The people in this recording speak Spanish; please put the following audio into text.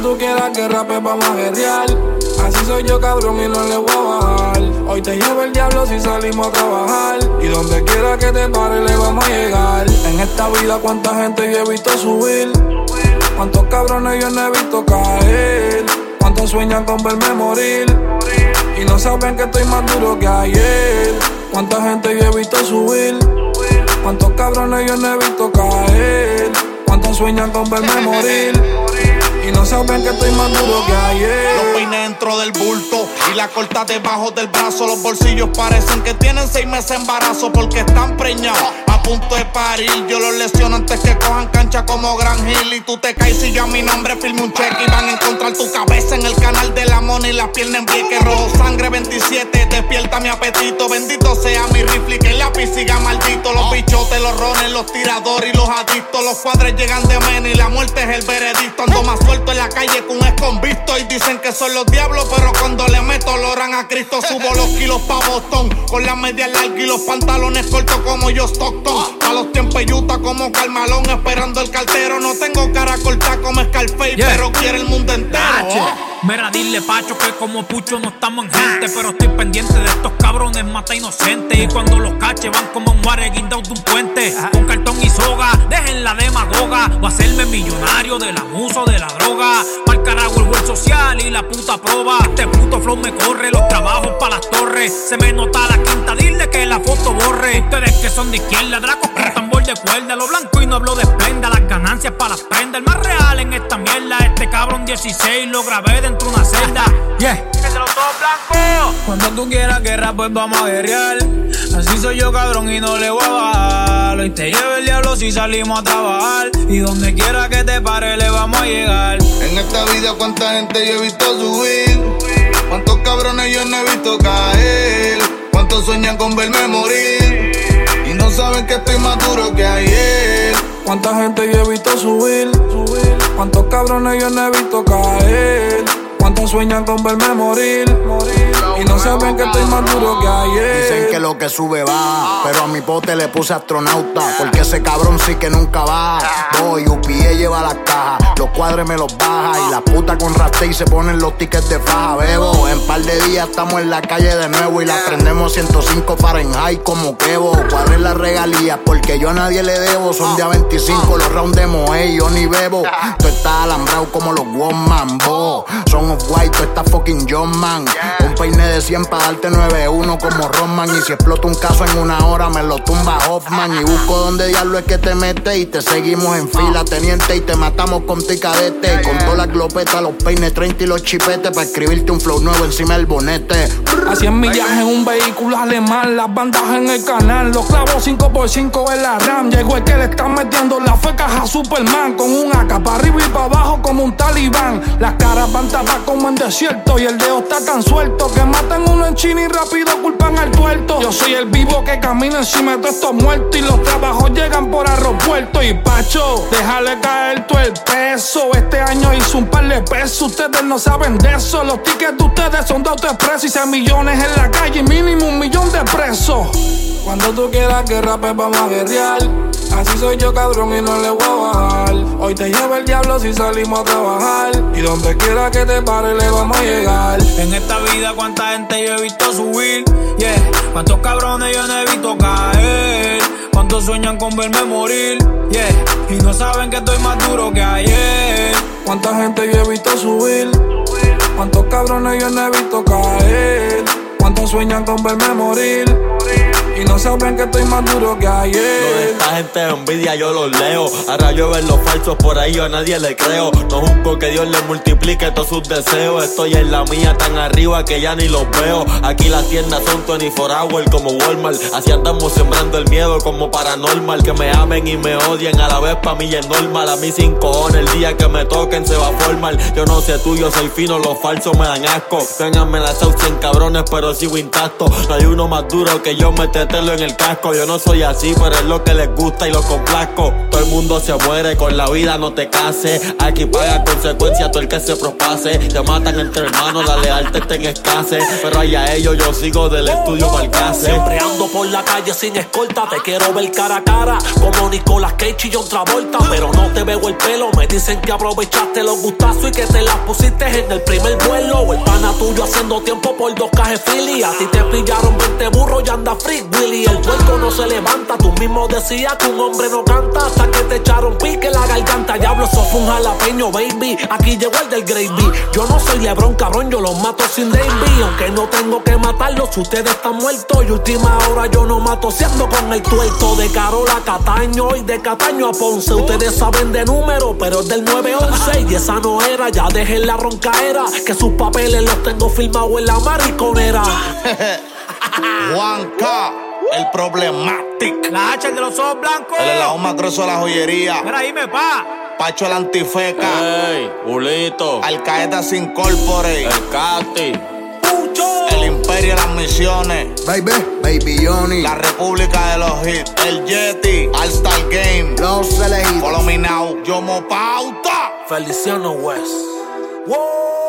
tú quieras que rape vamos a guerrear. Así soy yo, cabrón, y no le voy a bajar. Hoy te llevo el diablo si salimos a trabajar. Y donde quiera que te pare le vamos a llegar. En esta vida cuánta gente yo he visto subir. Cuántos cabrones yo no he visto caer. Cuántos sueñan con verme morir y no saben que estoy más duro que ayer. Cuánta gente yo he visto subir. Cuántos cabrones yo no he visto caer. Cuántos sueñan con verme morir y no saben que estoy más duro que ayer. Los peines dentro del bulto y la corta debajo del brazo. Los bolsillos parecen que tienen 6 meses de embarazo porque están preñados, a punto de parir. Yo los lesiono antes que cojan cancha como Gran Hill. Y tú te caes y yo a mi nombre firme un cheque. Y van a encontrar tu cabeza en el canal de la mona y las piernas en pie. Que rojo sangre 27, despierta mi apetito. Bendito sea mi rifle y que el lápiz siga maldito. Los bichotes, los rones, los tiradores y los adictos. Los cuadres llegan de menos y la muerte es el veredicto. Ando más suelto en la calle con un esconvisto. Y dicen que son los diablos, pero cuando le meto loran a Cristo. Subo los kilos pa' Boston con las medias largas y los pantalones cortos como yo Stockton. A los tiempos Utah como Carmalón esperando el cartero. No tengo cara corta como Scarface, pero quiere el mundo entero. Mira, dile Pacho que como Pucho no estamos en gente, pero estoy pendiente de estos cabrones mata inocentes. Y cuando los cache van como un guare guindados de un puente, con cartón y soga, dejen la demagoga. Voy a hacerme millonario del abuso de la droga. Pa'l carajo el buen social y la puta proba. Este puto flow me corre, los trabajos pa' las torres. Se me nota la quinta, dile que la foto borre. Ustedes que son de izquierda, dracos con tambor de cuerda. Lo blanco y no hablo de esplenda, las ganancias pa' las prendas. El más real en esta mierda, este cabrón 16 lo grabé dentro de una celda. Entre los dos blancos. Cuando tú quieras guerra, pues vamos a guerrear. Así soy yo, cabrón, y no le voy a bajar. Hoy te lleva el diablo si salimos a trabajar. Y donde quiera que te pare, le vamos a llegar. En esta vida, cuánta gente yo he visto subir. Cuántos cabrones yo no he visto caer. Cuántos sueñan con verme morir y no saben que estoy más duro que ayer. Cuánta gente yo he visto subir. Cuántos cabrones yo no he visto caer. Cuántos sueñan con verme morir y no saben que estoy más duro que ayer. Dicen que lo que sube baja, pero a mi pote le puse astronauta, porque ese cabrón sí que nunca baja. Voy, UPA lleva las cajas, los cuadres me los baja y la puta con rasta y se ponen los tickets de faja. Bebo, en par de días estamos en la calle de nuevo y la prendemos 105 Fahrenheit como quebo. Cuadré las regalías porque yo a nadie le debo. Son día 25 los rounds de Moe, yo ni bebo. Tú estás alambrado como los Woman, bo. Son Off-White, tú estás fucking John Man. Un peine de 100 pa' darte 9-1 como Roman. Y si explota un caso en una hora me lo tumba Hoffman. Y busco donde diablo es que te metes y te seguimos en fila, teniente, y te matamos con ticadete. Con todas las glopetas, los peines 30 y los chipetes pa' escribirte un flow nuevo encima del bonete. A 100 millas en un vehículo alemán, las bandas en el canal, los clavos 5x5 en la RAM. Llegó el que le está metiendo la fecas a Superman, con un AK para arriba y para abajo como un talibán. Las caras van tapadas como en desierto y el dedo está tan suelto que matan uno en China y rápido culpan al tuerto. Yo soy el vivo que camina encima de todos estos muertos y los trabajos llegan por aeropuerto. Y Pacho, déjale caer todo el peso. Este año hizo un par de pesos, ustedes no saben de eso. Los tickets de ustedes son de AutoExpress y 6 millones en la calle y mínimo 1 millón de presos. Cuando tú quieras que rape vamos a guerrear. Así soy yo, cabrón, y no le voy a bajar. Hoy te lleva el diablo si salimos a trabajar. Y donde quiera que te pare le vamos a llegar. En esta vida cuánta gente yo he visto subir, cuántos cabrones yo no he visto caer. Cuántos sueñan con verme morir, y no saben que estoy más duro que ayer. Cuánta gente yo he visto subir. Cuántos cabrones yo no he visto caer. Cuántos sueñan con verme morir y no saben que estoy más duro que ayer. Lo de esta gente de envidia yo los leo. Ahora yo ver los falsos por ahí, yo a nadie le creo. No juzgo que Dios le multiplique todos sus deseos. Estoy en la mía tan arriba que ya ni los veo. Aquí las tiendas son 24 hours como Walmart. Así andamos sembrando el miedo como paranormal. Que me amen y me odien a la vez, pa' mí es normal. A mí 5 cojones el día que me toquen se va a formar. Yo no sé tú, yo soy fino, los falsos me dan asco. Vénganme la sauce en cabrones, pero sigo intactos. No hay uno más duro que yo, métetelo en el casco. Yo no soy así, pero es lo que les gusta y lo complazco. Todo el mundo se muere, con la vida no te cases. Aquí paga consecuencias todo el que se propase. Te matan entre hermanos, la lealtad está en escasez. Pero allá ellos yo sigo del estudio pa'l case. Siempre ando por la calle sin escolta. Te quiero ver cara a cara, como Nicolas Cage y John Travolta. Pero no te veo el pelo, me dicen que aprovechaste los gustazos y que te las pusiste en el primer vuelo. O el pana tuyo haciendo tiempo por 2 cajas Philly. A ti te pillaron 20 burros y anda Free Willy. El puerco no se levanta, tú mismo decías que un hombre no canta hasta que te echaron pique la garganta. Diablo, eso fue un jalapeño, baby. Aquí llegó el del gravy. Yo no soy LeBron, cabrón, yo los mato sin Navy. Aunque no tengo que matarlos, ustedes están muertos. Y última hora yo no mato siendo con el tuerto. De Carola a Cataño y de Cataño a Ponce. Ustedes saben de número, pero es del 911. Y esa no era, ya dejen la roncaera, que sus papeles los tengo firmados en la mariconera. Juanca, el Problematic. La H, el de los ojos blancos. El helado más grueso de la joyería. Mira, dime, pa. Pacho el antifeca. Ey, Bulito. Alcaedas Incorporate. El Cati. El Imperio de las Misiones. Baby Johnny. La República de los Hits. El Yeti. All Star Game. Los elegidos. Follow me now. Yomo Pauta. Feliciano West. Wow.